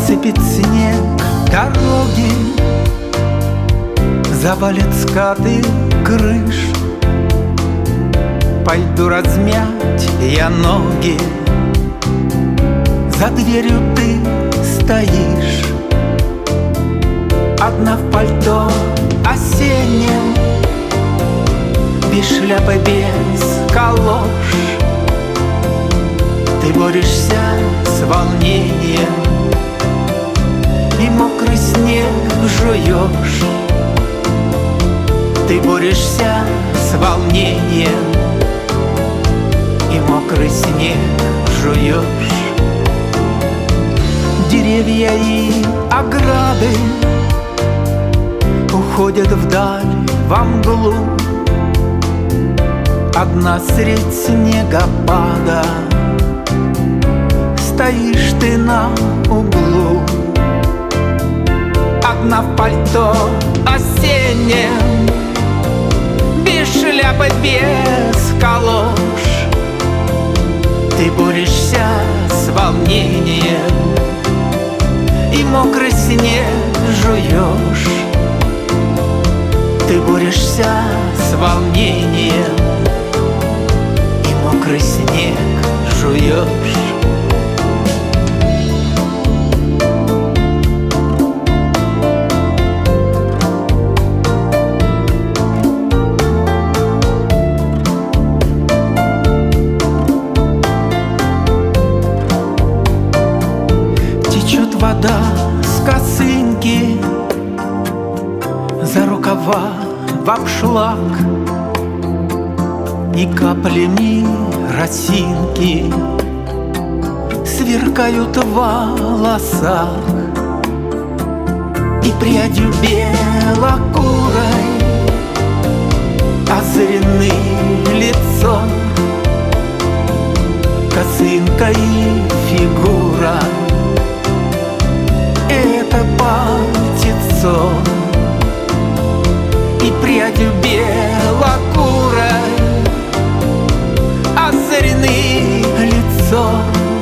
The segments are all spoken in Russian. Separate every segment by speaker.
Speaker 1: Посыпет снег дороги, завалит скаты крыш. Пойду размять я ноги, за дверью ты стоишь, одна в пальто осеннем, без шляпы, без калош. Ты борешься с волнением и мокрый снег жуешь. Ты борешься с волнением и мокрый снег жуешь. Деревья и ограды уходят вдаль во мглу. Одна средь снегопада стоишь ты на углу, одна в пальто осеннем, без шляпы, без калош. Ты борешься с волнением и мокрый снег жуешь. Ты борешься с волнением и мокрый снег жуешь. Вода с косынки за рукава в обшлаг, и каплями росинки сверкают в волосах, и прядью белокурой озарены лицо, косынка и фигура. Это пальтецо и прядью белокурой озарены лицо,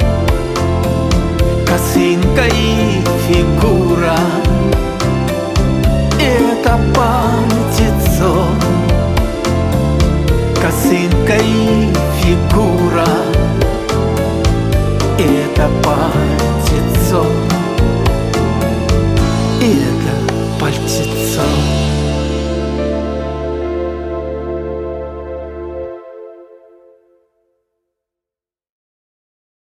Speaker 1: косынка и фигура. Это пальтецо, косынка и фигура. Это пальтецо, и это пальтецо.